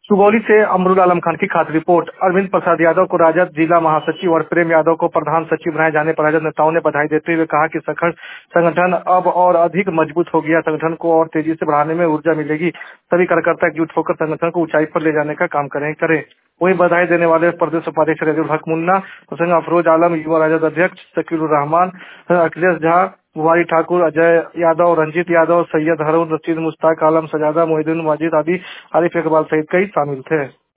सुगौली से अमरुल आलम खान की खास रिपोर्ट। अरविंद प्रसाद यादव को राजद जिला महासचिव और प्रेम यादव को प्रधान सचिव बनाए जाने पर राजद नेताओं ने बधाई देते हुए कहा कि संगठन अब और अधिक मजबूत हो गया। संगठन को और तेजी से बढ़ाने में ऊर्जा मिलेगी। सभी कार्यकर्ता एकजुट होकर संगठन को ऊंचाई पर ले जाने का काम करें। वहीं बधाई देने वाले प्रदेश उपाध्यक्ष रजीउल हक मुन्ना, हुसैन अफरोज आलम, युवा राजद अध्यक्ष शकीलुर रहमान, अखिलेश झा, बुहारी ठाकुर, अजय यादव, रंजीत यादव, सैयद हारून रशीद, मुश्ताक आलम, सजादा, मोहिउद्दीन, माजिद आदि, आरिफ इकबाल सहित कई शामिल थे।